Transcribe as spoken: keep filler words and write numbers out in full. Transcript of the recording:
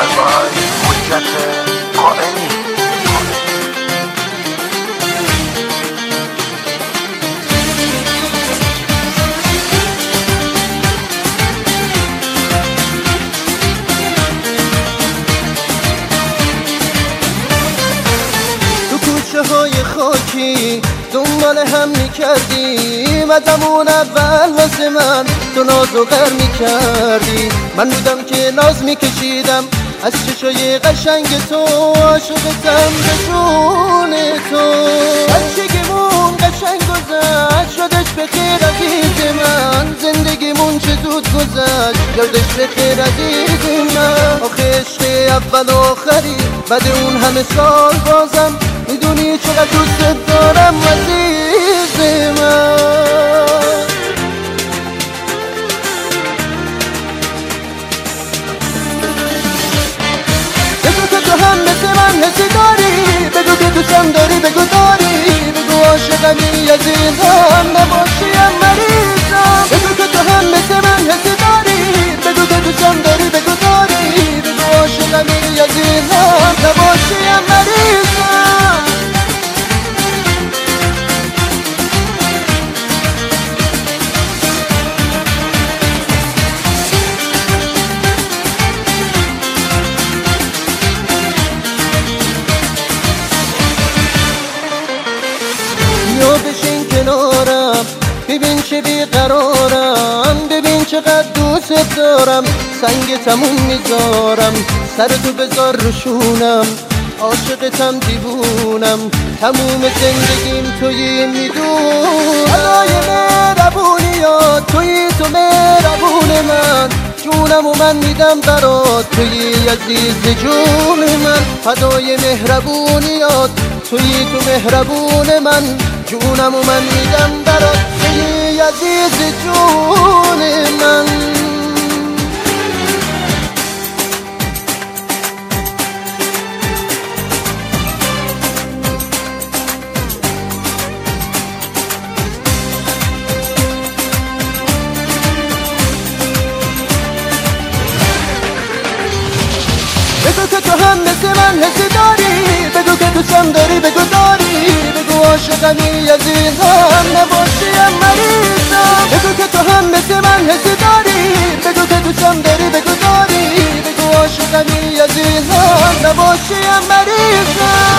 بای حجت قائمی. های خاکی دنبال هم میکردی و زمان اول واسه من تو ناز و غر میکردی. من بودم که ناز میکشیدم از چشای قشنگ تو، عاشقتم به جون تو. بچگیمون قشنگ گذشت، شدش به خیر عزیز من. زندگیمون چه زود گذشت، یادش به خیر عزیز من. آخه عشق اول و آخری بعد اون همه سال بازم میدونی چقدر دوست دارم عزیز من. بگو که تو هم مثل من حسی داری، بگو که دوستم داری، بگو داری، بگو عاشقمی عزیزم نباشیم مریضم. بگو که تو هم مثل من حسی داری، بگو که دوستم داری، بگو داری، بگو عاشقمی عزیزم نباشیم مریضم. یا بشین کنارم، ببین چه بیقرارم، ببین چقدر دوست دارم. سنگ تموم میذارم، سر تو بذار روشونم. عاشقتم دیوونم، تموم زندگیم تویی میدون. فدای مهربونیات تویی، تو مهربون من. جونم و من میدم برات تویی عزیز جون من. فدای مهربونیات تویی، تو مهربون من. جونم و من میدم برات تویی عزیز جون من. بگو که تو هم مثل من حسی داری، بگو که دوستم داری، بگو داری، بگو عاشقمی عزیزم نباشیم مریضم. بگو که تو هم مثل من حسی داری، بگو که دوستم داری، بگو داری، بگو عاشقمی عزیزم نباشیم مریضم.